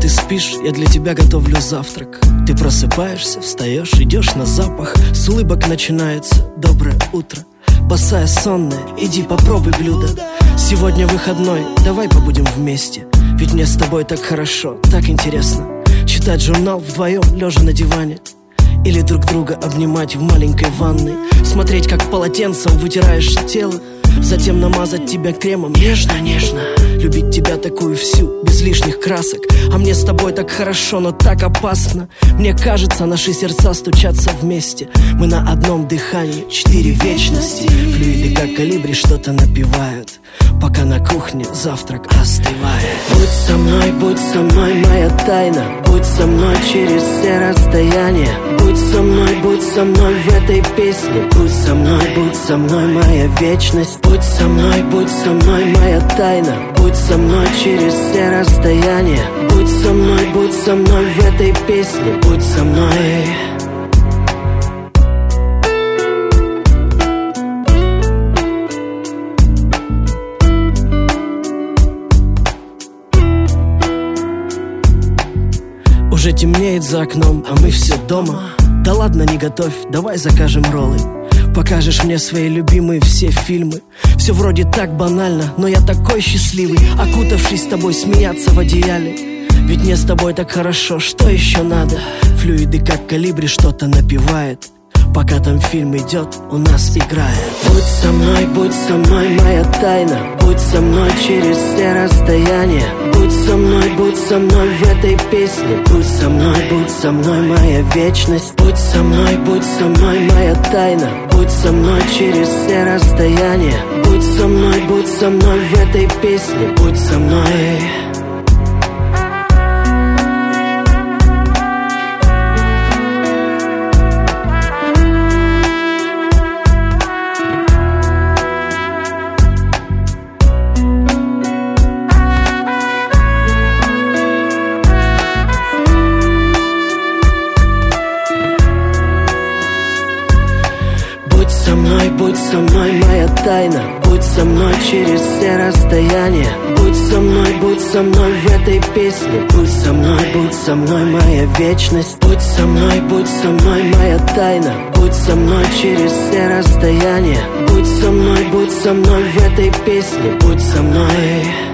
спишь, я для тебя готовлю завтрак. Ты просыпаешься, встаешь, идешь на запах. С улыбок начинается доброе утро. Босая сонная, иди попробуй блюдо. Сегодня выходной, давай побудем вместе. Ведь мне с тобой так хорошо, так интересно. Читать журнал вдвоем, лежа на диване. Или друг друга обнимать в маленькой ванной. Смотреть, как полотенцем вытираешь тело. Затем намазать тебя кремом нежно-нежно. Любить тебя такую всю, без лишних красок. А мне с тобой так хорошо, но так опасно. Мне кажется, наши сердца стучатся вместе. Мы на одном дыхании, 4 вечности. Флюиды как колибри что-то напевают, пока на кухне завтрак остывает. Будь со мной, моя тайна. Будь со мной через все расстояния. Будь со мной в этой песне. Будь со мной, моя вечность. Будь со мной, моя тайна. Будь со мной через все расстояния. Будь со мной в этой песне. Будь со мной. Уже темнеет за окном, а мы все дома. Да ладно, не готовь, давай закажем роллы. Покажешь мне свои любимые все фильмы. Все вроде так банально, но я такой счастливый, окутавшись с тобой, смеяться в одеяле. Ведь мне с тобой так хорошо, что еще надо? Флюиды как колибри что-то напевает, пока там фильм идет, у нас играет. Будь со мной, моя тайна. Будь со мной через все расстояния. Будь со мной в этой песне. Будь со мной, моя вечность. Будь со мной, моя тайна. Будь со мной через все расстояния. Будь со мной в этой песне. Будь со мной. Будь со мной, моя тайна. Будь со мной через все расстояния. Будь со мной в этой песне. Будь со мной, моя вечность. Будь со мной, моя тайна. Будь со мной через все расстояния. Будь со мной в этой песне. Будь со мной.